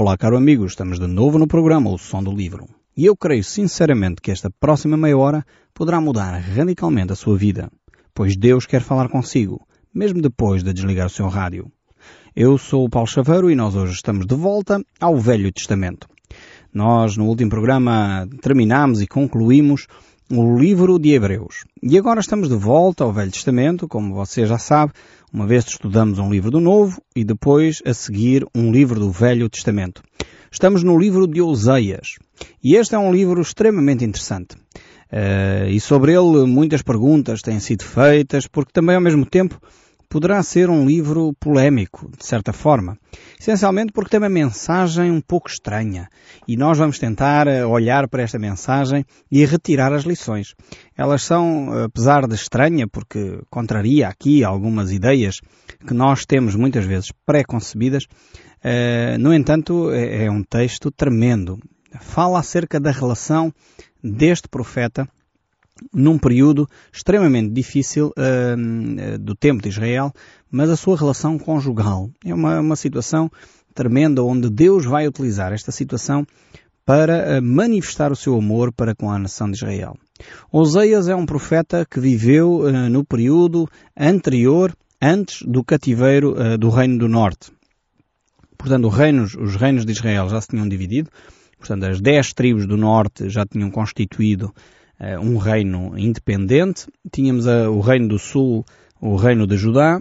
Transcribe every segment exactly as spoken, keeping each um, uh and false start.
Olá, caro amigo, estamos de novo no programa O Som do Livro. E eu creio sinceramente que esta próxima meia hora poderá mudar radicalmente a sua vida, pois Deus quer falar consigo, mesmo depois de desligar o seu rádio. Eu sou o Paulo Chaveiro e nós hoje estamos de volta ao Velho Testamento. Nós, no último programa, terminámos e concluímos o livro de Hebreus. E agora estamos de volta ao Velho Testamento, como você já sabe, uma vez estudamos um livro do Novo e depois, a seguir, um livro do Velho Testamento. Estamos no livro de Oseias. E este é um livro extremamente interessante. Uh, e sobre ele muitas perguntas têm sido feitas, porque também, ao mesmo tempo, poderá ser um livro polémico, de certa forma. Essencialmente porque tem uma mensagem um pouco estranha. E nós vamos tentar olhar para esta mensagem e retirar as lições. Elas são, apesar de estranha, porque contraria aqui algumas ideias que nós temos muitas vezes pré-concebidas, uh, no entanto, é, é um texto tremendo. Fala acerca da relação deste profeta num período extremamente difícil uh, do tempo de Israel, mas a sua relação conjugal. É uma, uma situação tremenda onde Deus vai utilizar esta situação para uh, manifestar o seu amor para com a nação de Israel. Oseias é um profeta que viveu uh, no período anterior, antes do cativeiro uh, do Reino do Norte. Portanto, os reinos, os reinos de Israel já se tinham dividido, portanto, as dez tribos do Norte já tinham constituído um reino independente, tínhamos a, o reino do sul, o reino de Judá,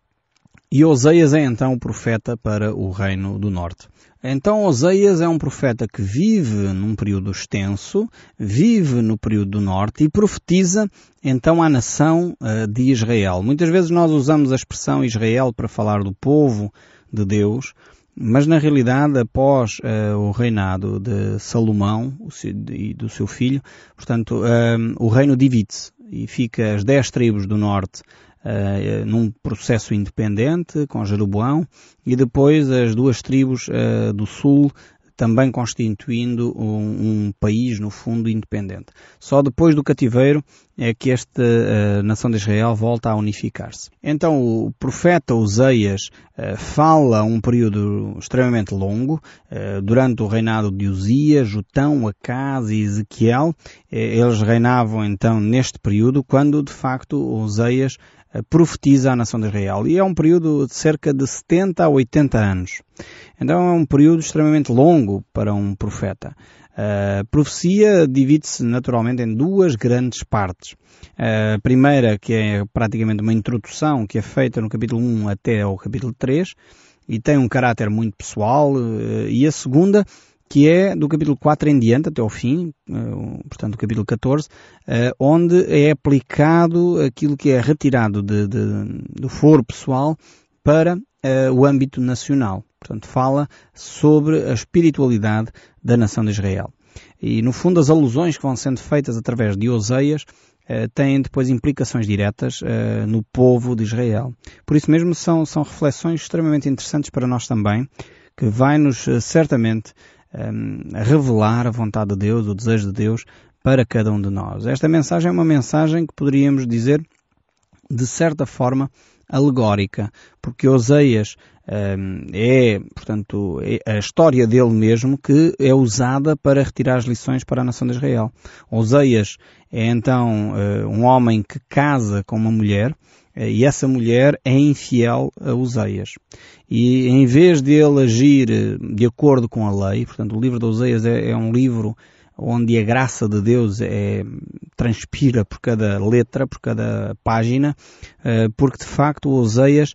e Oseias é então o profeta para o reino do norte. Então Oseias é um profeta que vive num período extenso, vive no período do norte e profetiza então à nação uh, de Israel. Muitas vezes nós usamos a expressão Israel para falar do povo de Deus, mas na realidade, após uh, o reinado de Salomão e do seu filho, portanto, uh, o reino divide-se e fica as dez tribos do norte uh, num processo independente com Jeroboão e depois as duas tribos uh, do sul também constituindo um, um país, no fundo, independente. Só depois do cativeiro é que esta uh, nação de Israel volta a unificar-se. Então o profeta Oseias uh, fala um período extremamente longo, uh, durante o reinado de Uzias, Jotão, Acaz e Ezequiel. Uh, eles reinavam então neste período, quando de facto Oseias uh, profetiza a nação de Israel. E é um período de cerca de setenta a oitenta anos. Então é um período extremamente longo para um profeta. A profecia divide-se naturalmente em duas grandes partes. A primeira, que é praticamente uma introdução, que é feita no capítulo um até ao capítulo três, e tem um caráter muito pessoal, e a segunda, que é do capítulo quatro em diante, até ao fim, portanto, do capítulo catorze, onde é aplicado aquilo que é retirado de, de, do foro pessoal para uh, o âmbito nacional. Portanto, fala sobre a espiritualidade da nação de Israel. E, no fundo, as alusões que vão sendo feitas através de Oseias uh, têm depois implicações diretas uh, no povo de Israel. Por isso mesmo são, são reflexões extremamente interessantes para nós também, que vai-nos uh, certamente um, revelar a vontade de Deus, o desejo de Deus para cada um de nós. Esta mensagem é uma mensagem que poderíamos dizer, de certa forma, alegórica, porque Oseias um, é, portanto, é a história dele mesmo que é usada para retirar as lições para a nação de Israel. Oseias é então uh, um homem que casa com uma mulher uh, e essa mulher é infiel a Oseias. E em vez de ele agir de acordo com a lei, portanto, o livro de Oseias é, é um livro onde a graça de Deus é, transpira por cada letra, por cada página, porque de facto Oseias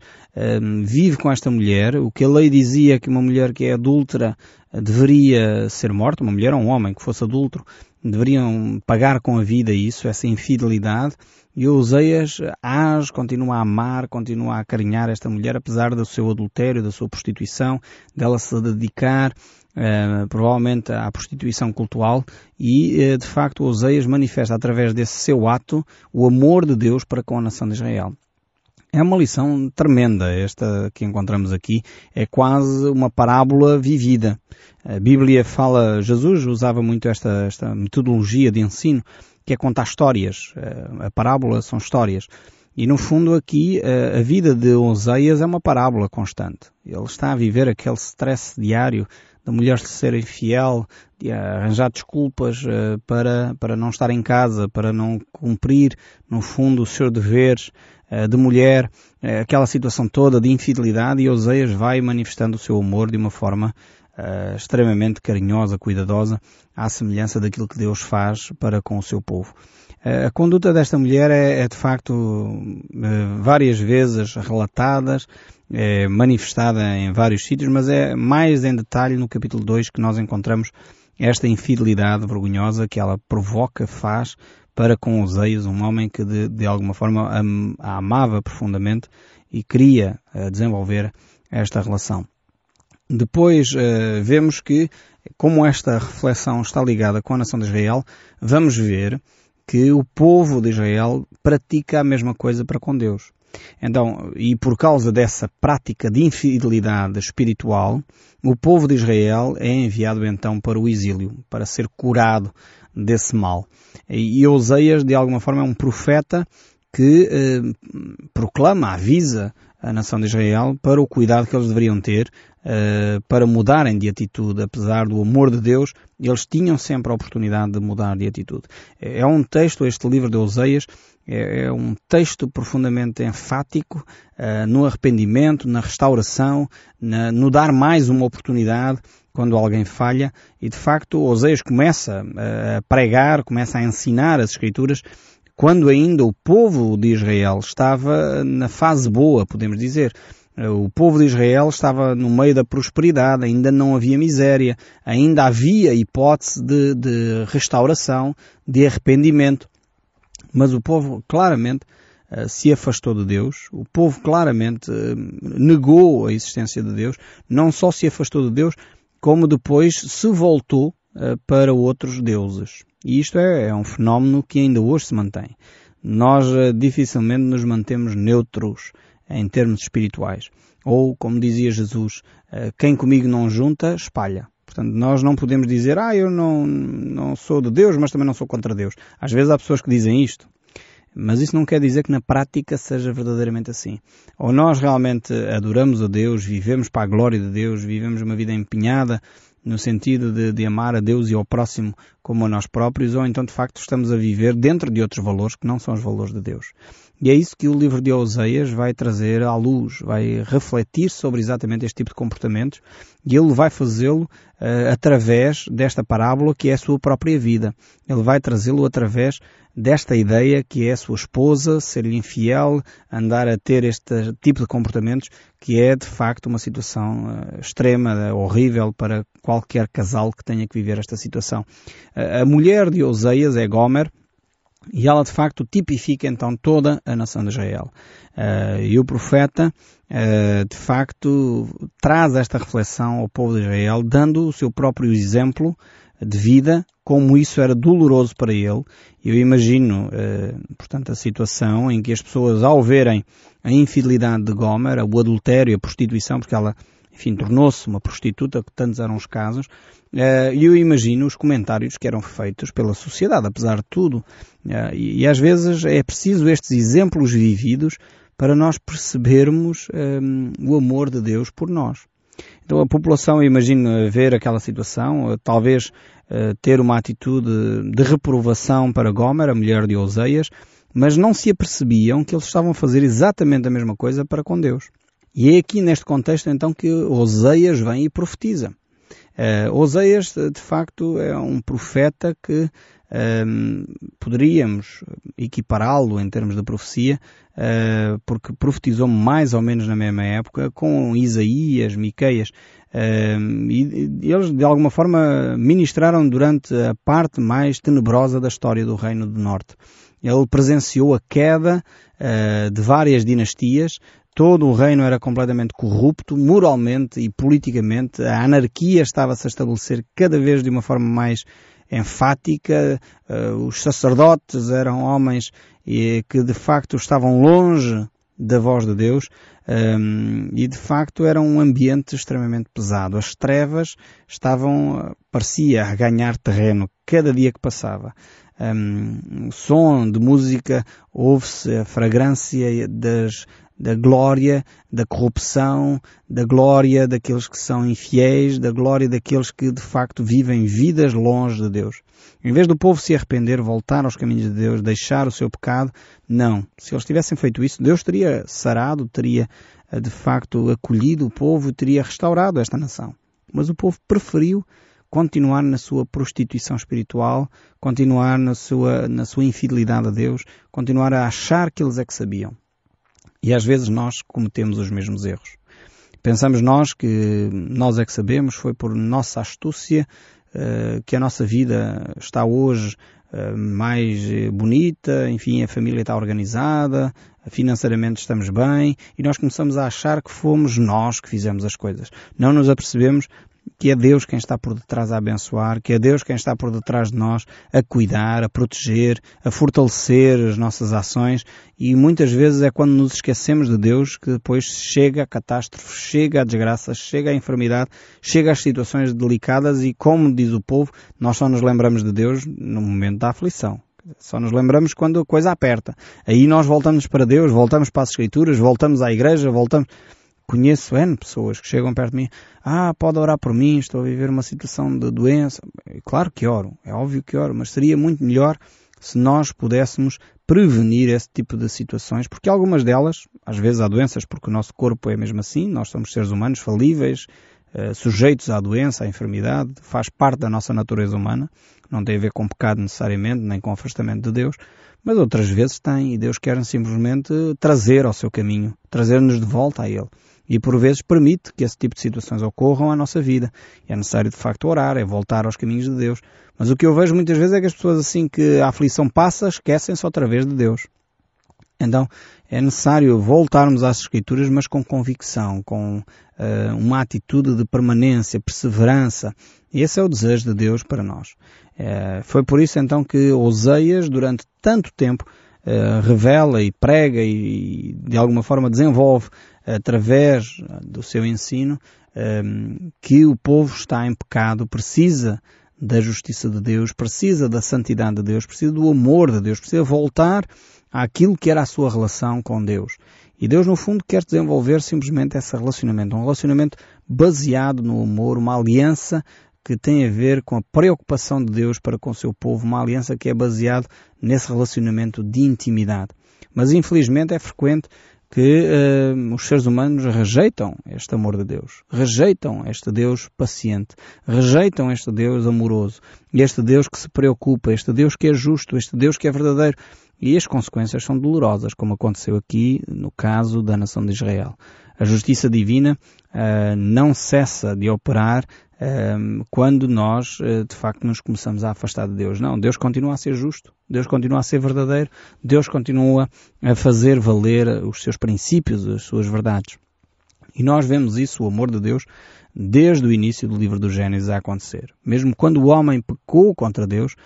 vive com esta mulher. O que a lei dizia que uma mulher que é adúltera deveria ser morta, uma mulher ou um homem que fosse adúltero, deveriam pagar com a vida isso, essa infidelidade. E Oseias age, continua a amar, continua a acarinhar esta mulher, apesar do seu adultério, da sua prostituição, dela se dedicar Uh, provavelmente à prostituição cultual e, uh, de facto, Oseias manifesta através desse seu ato o amor de Deus para com a nação de Israel. É uma lição tremenda esta que encontramos aqui, é quase uma parábola vivida. A Bíblia fala, Jesus usava muito esta, esta metodologia de ensino, que é contar histórias. Uh, a parábola são histórias. E no fundo aqui a vida de Oseias é uma parábola constante. Ele está a viver aquele stress diário da mulher ser infiel, de arranjar desculpas uh, para, para não estar em casa, para não cumprir, no fundo, os seus deveres uh, de mulher, uh, aquela situação toda de infidelidade, e Oseias vai manifestando o seu amor de uma forma uh, extremamente carinhosa, cuidadosa, à semelhança daquilo que Deus faz para com o seu povo. A conduta desta mulher é, é de facto várias vezes relatadas, é manifestada em vários sítios, mas é mais em detalhe no capítulo dois que nós encontramos esta infidelidade vergonhosa que ela provoca, faz para com Oseias, um homem que de, de alguma forma a amava profundamente e queria desenvolver esta relação. Depois vemos que, como esta reflexão está ligada com a nação de Israel, vamos ver que o povo de Israel pratica a mesma coisa para com Deus. Então, e por causa dessa prática de infidelidade espiritual, o povo de Israel é enviado então para o exílio, para ser curado desse mal. E Oseias, de alguma forma, é um profeta que eh, proclama, avisa a nação de Israel para o cuidado que eles deveriam ter uh, para mudarem de atitude. Apesar do amor de Deus, eles tinham sempre a oportunidade de mudar de atitude. É um texto, este livro de Oseias, é, é um texto profundamente enfático uh, no arrependimento, na restauração, na, no dar mais uma oportunidade quando alguém falha. E de facto Oseias começa a pregar, começa a ensinar as Escrituras quando ainda o povo de Israel estava na fase boa, podemos dizer. O povo de Israel estava no meio da prosperidade, ainda não havia miséria, ainda havia hipótese de, de restauração, de arrependimento. Mas o povo claramente uh, se afastou de Deus, o povo claramente uh, negou a existência de Deus, não só se afastou de Deus, como depois se voltou uh, para outros deuses. E isto é, é um fenómeno que ainda hoje se mantém. Nós uh, dificilmente nos mantemos neutros em termos espirituais. Ou, como dizia Jesus, uh, quem comigo não junta, espalha. Portanto, nós não podemos dizer, ah, eu não, não sou de Deus, mas também não sou contra Deus. Às vezes há pessoas que dizem isto. Mas isso não quer dizer que na prática seja verdadeiramente assim. Ou nós realmente adoramos a Deus, vivemos para a glória de Deus, vivemos uma vida empenhada no sentido de, de amar a Deus e ao próximo como a nós próprios, ou então de facto estamos a viver dentro de outros valores que não são os valores de Deus. E é isso que o livro de Oseias vai trazer à luz, vai refletir sobre exatamente este tipo de comportamentos, e ele vai fazê-lo uh, através desta parábola que é a sua própria vida. Ele vai trazê-lo através desta ideia que é a sua esposa, ser-lhe infiel, andar a ter este tipo de comportamentos, que é de facto uma situação uh, extrema, uh, horrível para qualquer casal que tenha que viver esta situação. Uh, a mulher de Oseias é Gomer, e ela de facto tipifica então toda a nação de Israel. Uh, e o profeta uh, de facto traz esta reflexão ao povo de Israel, dando o seu próprio exemplo de vida, como isso era doloroso para ele. Eu imagino, uh, portanto, a situação em que as pessoas, ao verem a infidelidade de Gomer, o adultério, a prostituição, porque ela, enfim, tornou-se uma prostituta, que tantos eram os casos, e eu imagino os comentários que eram feitos pela sociedade, apesar de tudo. E, e às vezes é preciso estes exemplos vividos para nós percebermos um, o amor de Deus por nós. Então a população, eu imagino, ver aquela situação, talvez uh, ter uma atitude de reprovação para Gomer, a mulher de Oseias, mas não se apercebiam que eles estavam a fazer exatamente a mesma coisa para com Deus. E é aqui neste contexto então que Oseias vem e profetiza. Uh, Oseias, de facto, é um profeta que um, poderíamos equipará-lo em termos de profecia, uh, porque profetizou mais ou menos na mesma época com Isaías, Miqueias, uh, e, e eles de alguma forma ministraram durante a parte mais tenebrosa da história do Reino do Norte. Ele presenciou a queda uh, de várias dinastias. Todo o reino era completamente corrupto, moralmente e politicamente. A anarquia estava-se a estabelecer cada vez de uma forma mais enfática. Uh, os sacerdotes eram homens e, que de facto estavam longe da voz de Deus, um, e de facto era um ambiente extremamente pesado. As trevas estavam, parecia, a ganhar terreno cada dia que passava. Um, som de música, ouve-se a fragrância das, da glória da corrupção, da glória daqueles que são infiéis, da glória daqueles que de facto vivem vidas longe de Deus. Em vez do povo se arrepender, voltar aos caminhos de Deus, deixar o seu pecado, não. Se eles tivessem feito isso, Deus teria sarado, teria de facto acolhido o povo, teria restaurado esta nação. Mas o povo preferiu continuar na sua prostituição espiritual, continuar na sua, na sua infidelidade a Deus, continuar a achar que eles é que sabiam. E às vezes nós cometemos os mesmos erros. Pensamos nós que nós é que sabemos, foi por nossa astúcia uh, que a nossa vida está hoje uh, mais bonita, enfim, a família está organizada, financeiramente estamos bem, e nós começamos a achar que fomos nós que fizemos as coisas. Não nos apercebemos que é Deus quem está por detrás a abençoar, que é Deus quem está por detrás de nós a cuidar, a proteger, a fortalecer as nossas ações, e muitas vezes é quando nos esquecemos de Deus que depois chega a catástrofe, chega a desgraça, chega a enfermidade, chega às situações delicadas e, como diz o povo, nós só nos lembramos de Deus no momento da aflição. Só nos lembramos quando a coisa aperta. Aí nós voltamos para Deus, voltamos para as Escrituras, voltamos à igreja, voltamos... Conheço N pessoas que chegam perto de mim, ah, pode orar por mim, estou a viver uma situação de doença. Claro que oro, é óbvio que oro, mas seria muito melhor se nós pudéssemos prevenir esse tipo de situações, porque algumas delas, às vezes há doenças, porque o nosso corpo é mesmo assim, nós somos seres humanos falíveis, uh, sujeitos à doença, à enfermidade, faz parte da nossa natureza humana, não tem a ver com pecado necessariamente, nem com afastamento de Deus, mas outras vezes tem, e Deus quer simplesmente trazer ao seu caminho, trazer-nos de volta a Ele. E por vezes permite que esse tipo de situações ocorram à nossa vida. E é necessário de facto orar, é voltar aos caminhos de Deus. Mas o que eu vejo muitas vezes é que as pessoas, assim que a aflição passa, esquecem-se outra vez de Deus. Então é necessário voltarmos às Escrituras, mas com convicção, com uh, uma atitude de permanência, perseverança. E esse é o desejo de Deus para nós. Uh, foi por isso então que Oseias, durante tanto tempo, uh, revela e prega e de alguma forma desenvolve através do seu ensino, um, que o povo está em pecado, precisa da justiça de Deus, precisa da santidade de Deus, precisa do amor de Deus, precisa voltar àquilo que era a sua relação com Deus. E Deus, no fundo, quer desenvolver simplesmente esse relacionamento, um relacionamento baseado no amor, uma aliança que tem a ver com a preocupação de Deus para com o seu povo, uma aliança que é baseada nesse relacionamento de intimidade. Mas, infelizmente, é frequente que uh, os seres humanos rejeitam este amor de Deus, rejeitam este Deus paciente, rejeitam este Deus amoroso, este Deus que se preocupa, este Deus que é justo, este Deus que é verdadeiro. E as consequências são dolorosas, como aconteceu aqui no caso da nação de Israel. A justiça divina uh, não cessa de operar uh, quando nós, uh, de facto, nos começamos a afastar de Deus. Não, Deus continua a ser justo, Deus continua a ser verdadeiro, Deus continua a fazer valer os seus princípios, as suas verdades. E nós vemos isso, o amor de Deus, desde o início do livro do Gênesis a acontecer. Mesmo quando o homem pecou contra Deus,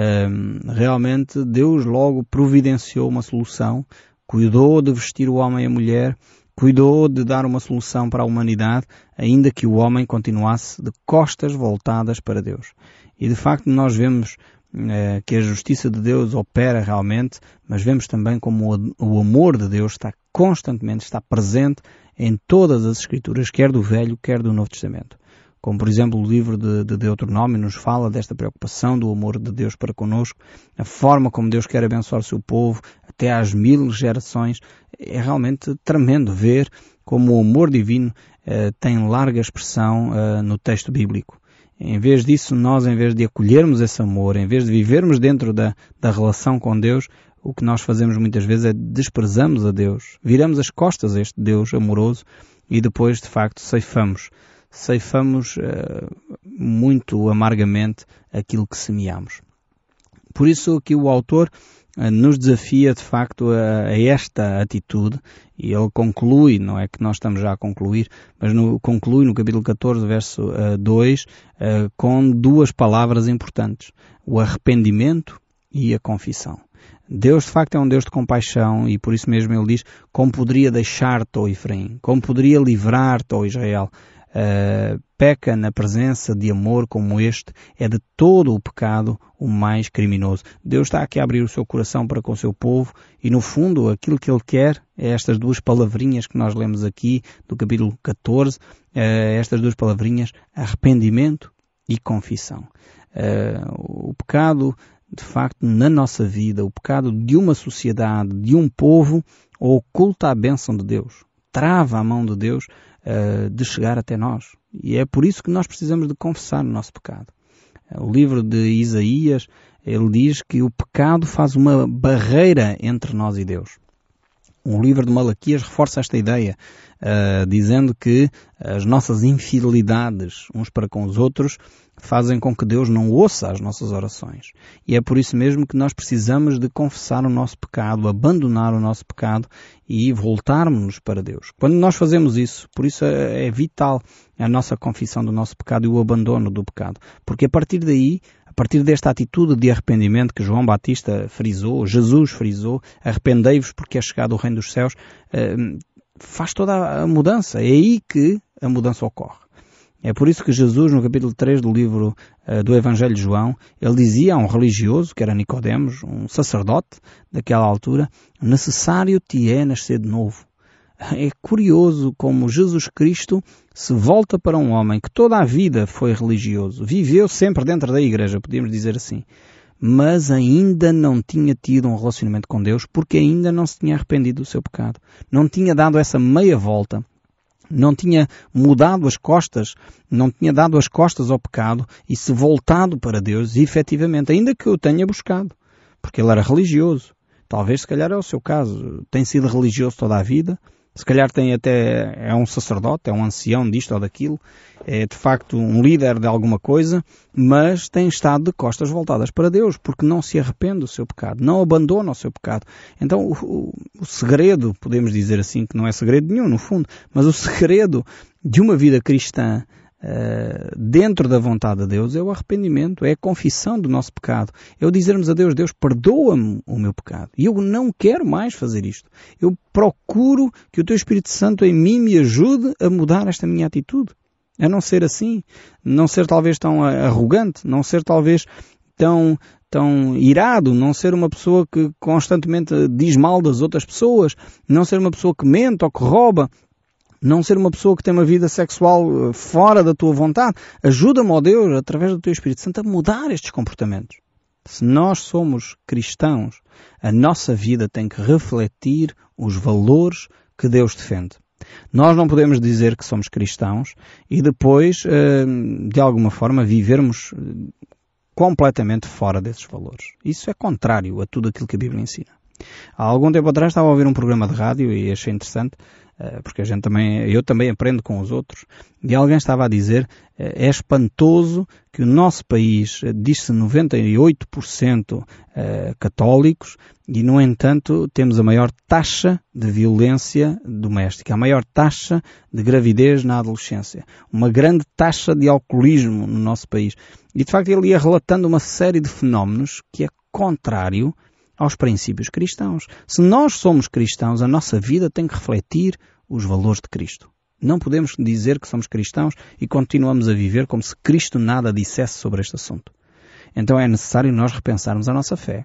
uh, realmente Deus logo providenciou uma solução, cuidou de vestir o homem e a mulher, cuidou de dar uma solução para a humanidade, ainda que o homem continuasse de costas voltadas para Deus. E de facto nós vemos uh, que a justiça de Deus opera realmente, mas vemos também como o, o amor de Deus está constantemente, está presente em todas as Escrituras, quer do Velho, quer do Novo Testamento. Como, por exemplo, o livro de, de Deuteronômio nos fala desta preocupação do amor de Deus para conosco, a forma como Deus quer abençoar o seu povo, até às mil gerações. É realmente tremendo ver como o amor divino eh, tem larga expressão eh, no texto bíblico. Em vez disso, nós, em vez de acolhermos esse amor, em vez de vivermos dentro da, da relação com Deus, o que nós fazemos muitas vezes é desprezamos a Deus, viramos as costas a este Deus amoroso e depois, de facto, ceifamos. Ceifamos uh, muito amargamente aquilo que semeamos. Por isso que o autor uh, nos desafia, de facto, a, a esta atitude, e ele conclui, não é que nós estamos já a concluir, mas no, conclui no capítulo catorze, verso uh, dois, uh, com duas palavras importantes: o arrependimento e a confissão. Deus, de facto, é um Deus de compaixão e por isso mesmo ele diz: como poderia deixar-te, ó Efraim? Como poderia livrar-te, ó Israel? uh, peca na presença de amor como este, é de todo o pecado o mais criminoso. Deus está aqui a abrir o seu coração para com o seu povo e, no fundo, aquilo que Ele quer é estas duas palavrinhas que nós lemos aqui do capítulo catorze, uh, estas duas palavrinhas, arrependimento e confissão. Uh, o pecado, de facto, na nossa vida, o pecado de uma sociedade, de um povo, oculta a bênção de Deus, trava a mão de Deus uh, de chegar até nós. E é por isso que nós precisamos de confessar o nosso pecado. O livro de Isaías, ele diz que o pecado faz uma barreira entre nós e Deus. O livro de Malaquias reforça esta ideia, uh, dizendo que as nossas infidelidades uns para com os outros fazem com que Deus não ouça as nossas orações. E é por isso mesmo que nós precisamos de confessar o nosso pecado, abandonar o nosso pecado e voltarmos-nos para Deus. Quando nós fazemos isso, por isso é vital a nossa confissão do nosso pecado e o abandono do pecado. Porque a partir daí, a partir desta atitude de arrependimento que João Batista frisou, Jesus frisou, arrependei-vos porque é chegado o reino dos céus, faz toda a mudança. É aí que a mudança ocorre. É por isso que Jesus, no capítulo três do livro uh, do Evangelho de João, ele dizia a um religioso, que era Nicodemos, um sacerdote daquela altura, necessário te é nascer de novo. É curioso como Jesus Cristo se volta para um homem que toda a vida foi religioso, viveu sempre dentro da igreja, podíamos dizer assim, mas ainda não tinha tido um relacionamento com Deus porque ainda não se tinha arrependido do seu pecado. Não tinha dado essa meia volta. Não tinha mudado as costas, não tinha dado as costas ao pecado e se voltado para Deus, e efetivamente, ainda que o tenha buscado, porque ele era religioso. Talvez, se calhar, é o seu caso. Tem sido religioso toda a vida, se calhar tem até, é um sacerdote, é um ancião disto ou daquilo, é de facto um líder de alguma coisa, mas tem estado de costas voltadas para Deus, porque não se arrepende do seu pecado, não abandona o seu pecado. Então o, o, o segredo, podemos dizer assim, que não é segredo nenhum no fundo, mas o segredo de uma vida cristã Uh, dentro da vontade de Deus é o arrependimento, é a confissão do nosso pecado, é o dizermos a Deus, Deus perdoa-me o meu pecado e eu não quero mais fazer isto, eu procuro que o Teu Espírito Santo em mim me ajude a mudar esta minha atitude, a não ser assim, não ser talvez tão arrogante, não ser talvez tão, tão irado, não ser uma pessoa que constantemente diz mal das outras pessoas, não ser uma pessoa que mente ou que rouba, não ser uma pessoa que tem uma vida sexual fora da tua vontade. Ajuda-me, ó Deus, através do Teu Espírito Santo, a mudar estes comportamentos. Se nós somos cristãos, a nossa vida tem que refletir os valores que Deus defende. Nós não podemos dizer que somos cristãos e depois, de alguma forma, vivermos completamente fora desses valores. Isso é contrário a tudo aquilo que a Bíblia ensina. Há algum tempo atrás estava a ouvir um programa de rádio e achei interessante, porque a gente também, eu também aprendo com os outros, e alguém estava a dizer, é espantoso que o nosso país diz-se noventa e oito por cento católicos e, no entanto, temos a maior taxa de violência doméstica, a maior taxa de gravidez na adolescência, uma grande taxa de alcoolismo no nosso país. E, de facto, ele ia relatando uma série de fenómenos que é contrário aos princípios cristãos. Se nós somos cristãos, a nossa vida tem que refletir os valores de Cristo. Não podemos dizer que somos cristãos e continuamos a viver como se Cristo nada dissesse sobre este assunto. Então é necessário nós repensarmos a nossa fé.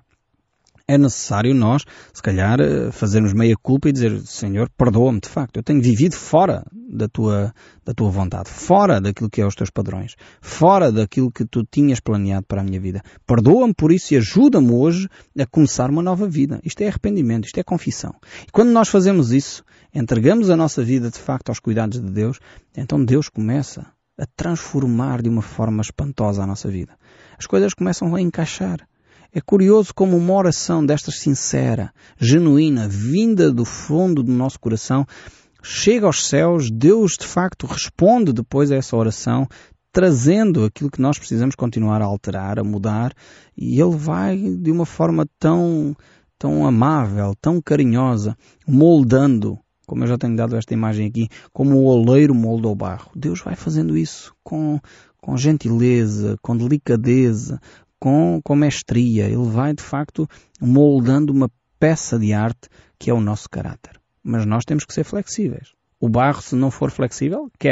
É necessário nós, se calhar, fazermos meia culpa e dizer, Senhor, perdoa-me de facto. Eu tenho vivido fora da tua, da tua vontade, fora daquilo que é os teus padrões, fora daquilo que tu tinhas planeado para a minha vida. Perdoa-me por isso e ajuda-me hoje a começar uma nova vida. Isto é arrependimento, isto é confissão. E quando nós fazemos isso, entregamos a nossa vida de facto aos cuidados de Deus, então Deus começa a transformar de uma forma espantosa a nossa vida. As coisas começam a encaixar. É curioso como uma oração destas sincera, genuína, vinda do fundo do nosso coração, chega aos céus, Deus de facto responde depois a essa oração, trazendo aquilo que nós precisamos continuar a alterar, a mudar, e Ele vai de uma forma tão, tão amável, tão carinhosa, moldando, como eu já tenho dado esta imagem aqui, como o oleiro molda o barro. Deus vai fazendo isso com, com gentileza, com delicadeza, Com, com mestria. Ele vai, de facto, moldando uma peça de arte que é o nosso caráter. Mas nós temos que ser flexíveis. O barro, se não for flexível, quebra.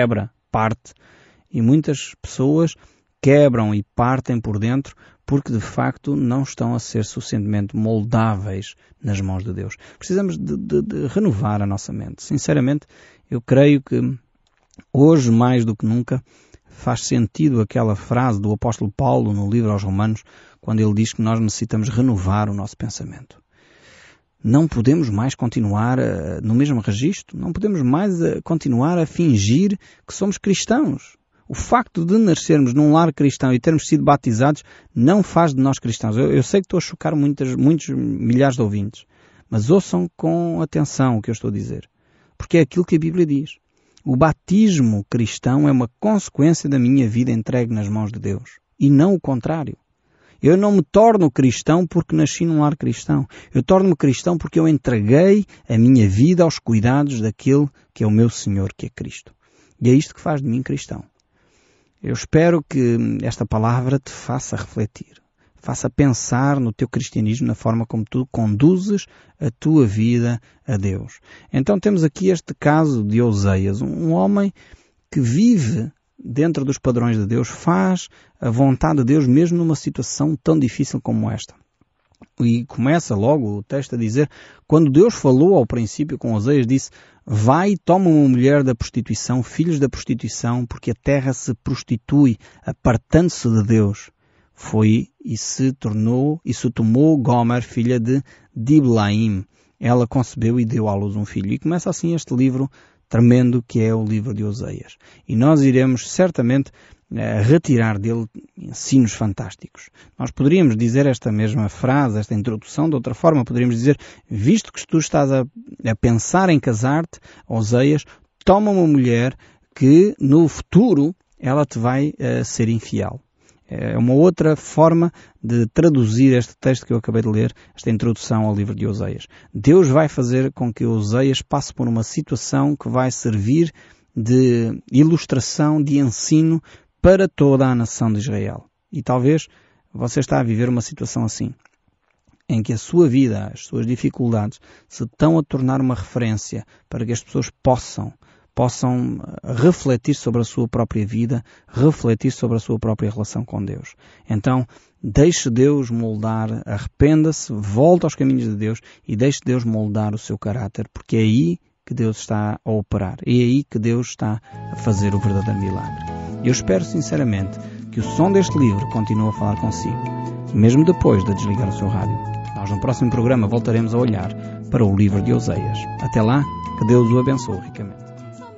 parte. E muitas pessoas quebram e partem por dentro porque de facto não estão a ser suficientemente moldáveis nas mãos de Deus. Precisamos de, de, de renovar a nossa mente. Sinceramente, eu creio que hoje, mais do que nunca, faz sentido aquela frase do apóstolo Paulo no livro aos Romanos, quando ele diz que nós necessitamos renovar o nosso pensamento. Não podemos mais continuar uh, no mesmo registro, não podemos mais uh, continuar a fingir que somos cristãos. O facto de nascermos num lar cristão e termos sido batizados não faz de nós cristãos. Eu, eu sei que estou a chocar muitas, muitos milhares de ouvintes, mas ouçam com atenção o que eu estou a dizer, porque é aquilo que a Bíblia diz. O batismo cristão é uma consequência da minha vida entregue nas mãos de Deus, e não o contrário. Eu não me torno cristão porque nasci num lar cristão. Eu torno-me cristão porque eu entreguei a minha vida aos cuidados daquele que é o meu Senhor, que é Cristo. E é isto que faz de mim cristão. Eu espero que esta palavra te faça refletir, faça pensar no teu cristianismo, na forma como tu conduzes a tua vida a Deus. Então temos aqui este caso de Oseias, um homem que vive dentro dos padrões de Deus, faz a vontade de Deus mesmo numa situação tão difícil como esta. E começa logo o texto a dizer, quando Deus falou ao princípio com Oseias, disse, vai e toma uma mulher da prostituição, filhos da prostituição, porque a terra se prostitui, apartando-se de Deus. Foi e se tornou, e se tomou Gomer, filha de Diblaim. Ela concebeu e deu à luz um filho. E começa assim este livro tremendo que é o livro de Oseias. E nós iremos certamente eh, retirar dele ensinos fantásticos. Nós poderíamos dizer esta mesma frase, esta introdução, de outra forma, poderíamos dizer, visto que tu estás a, a pensar em casar-te, Oseias, toma uma mulher que no futuro ela te vai uh, ser infiel. É uma outra forma de traduzir este texto que eu acabei de ler, esta introdução ao livro de Oseias. Deus vai fazer com que Oseias passe por uma situação que vai servir de ilustração, de ensino para toda a nação de Israel. E talvez você está a viver uma situação assim, em que a sua vida, as suas dificuldades, se estão a tornar uma referência para que as pessoas possam possam refletir sobre a sua própria vida, refletir sobre a sua própria relação com Deus. Então, deixe Deus moldar, arrependa-se, volte aos caminhos de Deus e deixe Deus moldar o seu caráter, porque é aí que Deus está a operar, é aí que Deus está a fazer o verdadeiro milagre. Eu espero sinceramente que o som deste livro continue a falar consigo, mesmo depois de desligar o seu rádio. Nós no próximo programa voltaremos a olhar para o livro de Oseias. Até lá, que Deus o abençoe ricamente.